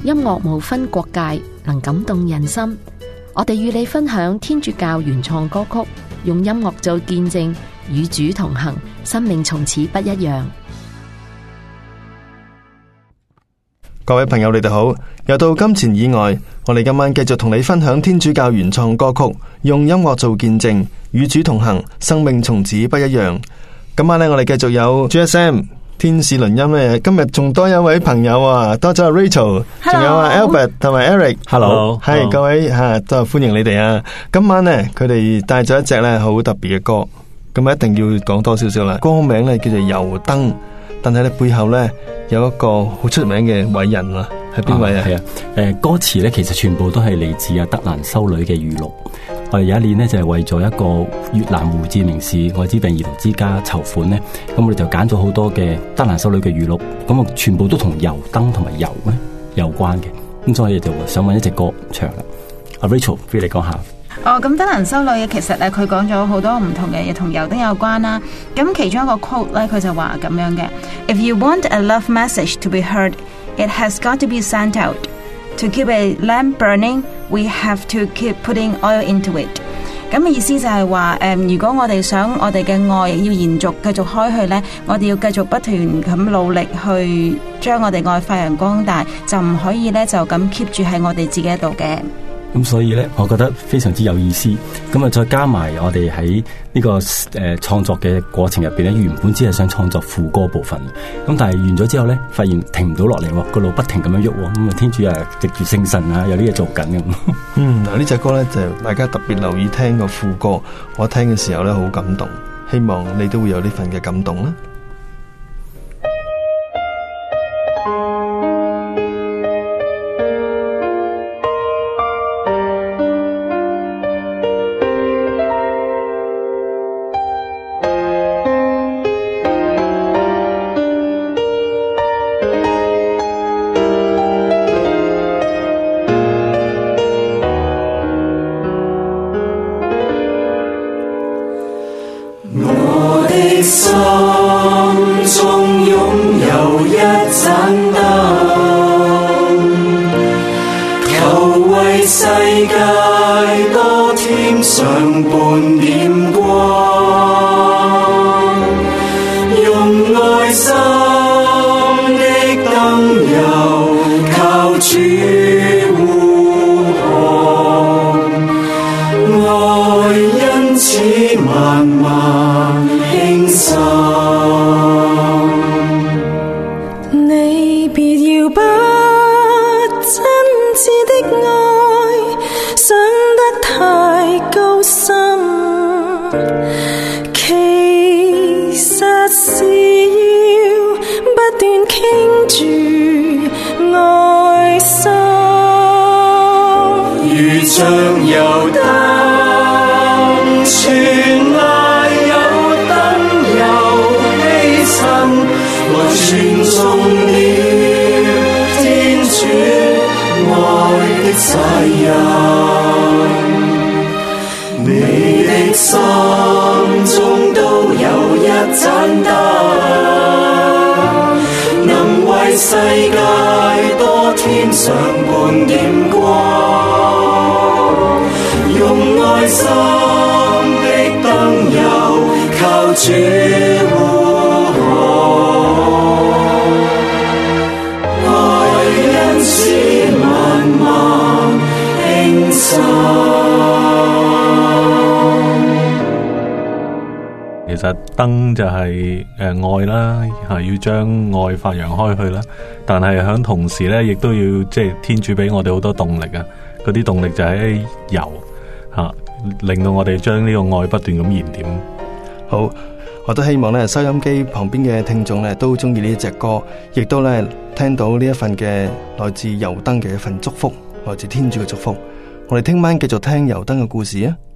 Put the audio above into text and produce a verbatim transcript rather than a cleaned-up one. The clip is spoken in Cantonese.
音樂無分國界，能感動人心。我哋與你分享天主教原創歌曲，用音樂做見證，與主同行，生命從此不一樣。 各位朋友，你哋好，又到金錢以外，我哋今晚繼續同你分享天主教原創歌曲，用音樂做見證，與主同行，生命從此不一樣。今晚呢，我哋繼續有 G S M 天使輪音咧，今日仲多一位朋友啊，多咗 Rachel， 仲有啊 Albert 同埋 Eric。Hello， 係各位吓，都係歡迎你哋啊！今晚呢，佢哋帶咗一隻咧好特別嘅歌，咁一定要講多少少啦。歌名咧叫做《油燈》。但係咧背後咧有一個好出名嘅偉人啊，係邊位啊？ 係啊，誒，歌詞咧其實全部都係嚟自阿德蘭修女嘅語錄。我哋有一年呢，就係為咗一個越南胡志明市愛滋病兒童之家籌款咧，咁我哋就揀咗好多嘅德蘭修女嘅語錄，咁啊全部都同油燈同埋油咧有關嘅，咁所以就想揾一隻歌唱啦。阿 Rachel， 不如你講下。 哦，咁德蘭修女其實咧，佢講咗好多唔同嘅嘢，同油燈有關啦。咁其中一個 quote 咧，佢就話咁樣嘅 ：If you want a love message to be heard, it has got to be sent out. To keep a lamp burning, we have to keep putting oil into it. 咁嘅意思就係話，誒，如果我哋想我哋嘅愛要延續繼續開去咧，我哋要繼續不斷咁努力去將我哋愛發揚光大，就唔可以咧就咁 keep 住喺我哋自己度嘅。 咁所以咧，我覺得非常之有意思。咁啊，再加埋我哋喺呢個誒創作嘅過程入邊咧，原本只係想創作副歌部分，咁但係完咗之後咧，發現停唔到落嚟，個腦不停咁樣喐，咁啊天主啊藉住聖神啊有啲嘢做緊咁。 嗯，嗱呢隻歌咧就大家特別留意聽個副歌，我聽嘅時候咧好感動，希望你都會有呢份嘅感動啦。 心中擁有一盞燈，求為世界多添上半點光，用愛心的燈油靠主護航，愛因此慢慢輕鬆。 你別要把真摯的愛想得太高深，其實是要不斷傾注愛心， 如像油燈傳愛有燈有犧牲，來傳頌了天主愛的世人。你的心中都有一盞燈，能為世界多添上半點光，用愛心的燈油靠主護航，愛因此慢慢輕鬆。 其實燈就係誒愛啦，係要將愛發揚開去啦。但係響同時咧，亦都要即係天主俾我哋好多動力啊！嗰啲動力就係油吓，令到我哋將呢個愛不斷咁燃點。 好，我都希望咧收音機旁邊嘅聽眾咧都中意呢一隻歌，亦都咧聽到呢一份嘅來自油燈嘅一份祝福，來自天主嘅祝福。我哋聽晚繼續聽油燈嘅故事啊！